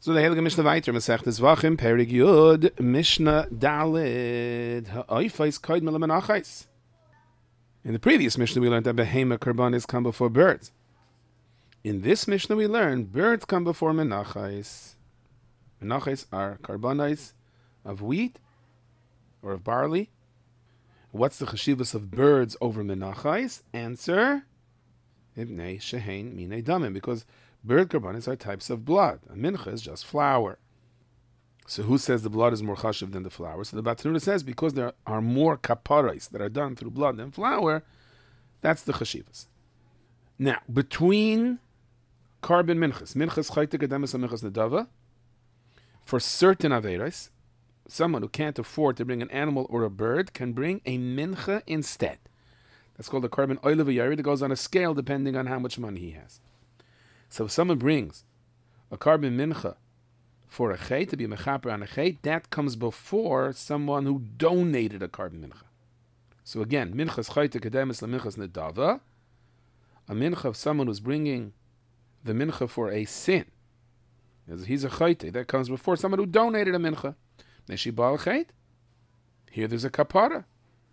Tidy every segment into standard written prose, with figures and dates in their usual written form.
So the Heilige Mishnah weiter, Masechtes Vachim, Perig Yud, Mishnah Dalid, Ha'oifais Koid Melamanachais. In the previous Mishnah we learned that Behema Karbanis come before birds. In this Mishnah we learned birds come before Menachais. Menachais are Karbanis of wheat or of barley. What's the cheshivas of birds over Menachais? Answer, Ibnei Shehein Minei Damim, because bird karbanis are types of blood. A mincha is just flour. So who says the blood is more chashiv than the flour? So the Batanura says because there are more kaparais that are done through blood than flour, that's the chashivas. Now, between carbon minchas chayte kedemis and minchas nedava, for certain averos, someone who can't afford to bring an animal or a bird can bring a mincha instead. That's called a carbon oil of a yari that goes on a scale depending on how much money he has. So if someone brings a carbon mincha for a chay, to be a mechaper on a chay, that comes before someone who donated a carbon mincha. So again, minchas chayte kedemis leminchas nedava, a mincha of someone who's bringing the mincha for a sin. He's a chayte, that comes before someone who donated a mincha. Neshi ba'al chayt, here there's a kapara.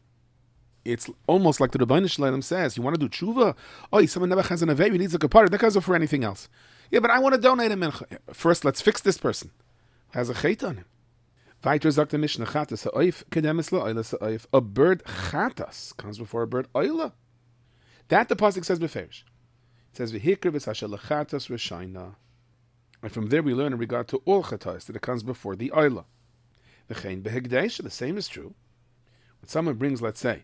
It's almost like the Rebbeinu Shalom says, you want to do tshuva? Oh, someone never has an avei, he needs a kapara. That goes for anything else. Yeah, but I want to donate a mincha. First, let's fix this person. Has a chait on him. Weiter sagt der Mishnah, chatas ha'oif, kedemis la'oila ha'oif. A bird chatas comes before a bird oila. That the pasuk says beferish. It says, v'hikr v'sasha l'chatas r'shayna. And from there we learn in regard to all chatas that it comes before the oila. V'chein behegdesh, the same is true. When someone brings, let's say,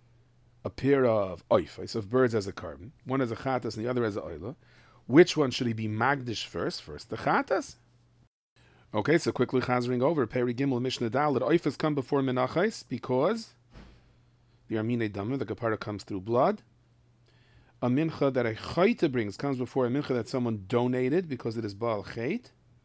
a pair of oifais, of birds as a carbon, one as a chatas and the other as a oila, which one should he be magdish first? First the chatas. Okay, so quickly chazering over, Peri Gimel Mishnah Dal, that oifas come before menachais because the armine damah, the kapara comes through blood. A mincha that a chayta brings comes before a mincha that someone donated because it is baal chayt.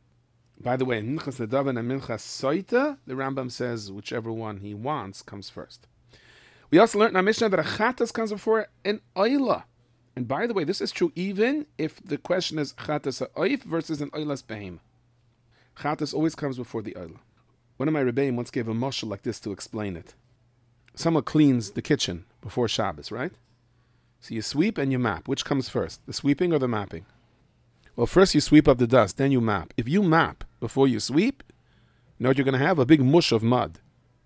By the way, in minchas nedava and minchas soita, the Rambam says whichever one he wants comes first. We also learned in our Mishnah that a chatas comes before an oila. And by the way, this is true even if the question is chatas ha'oif versus an oilas behem. Chatas always comes before the oila. One of my rebbeim once gave a mashal like this to explain it. Someone cleans the kitchen before Shabbos, right? So you sweep and you map. Which comes first, the sweeping or the mapping? Well, first you sweep up the dust, then you map. If you map before you sweep, you know what you're going to have? A big mush of mud.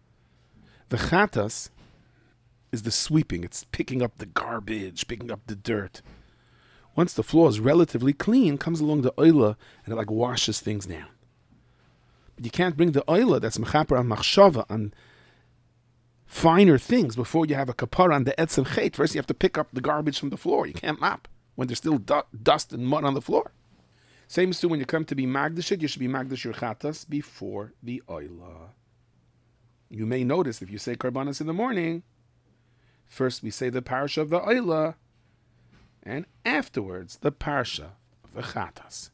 The chatas is the sweeping. It's picking up the garbage, picking up the dirt. Once the floor is relatively clean, comes along the oila and it like washes things down. But you can't bring the oila that's mechaper on machshava, on finer things, before you have a kapara on the etzem chet. First you have to pick up the garbage from the floor. You can't map when there's still dust and mud on the floor. Same as too when you come to be magdashit, you should be magdash your chatas before the oila. You may notice if you say karbanas in the morning, first we say the parsha of the oila, and afterwards the parsha of the chatas.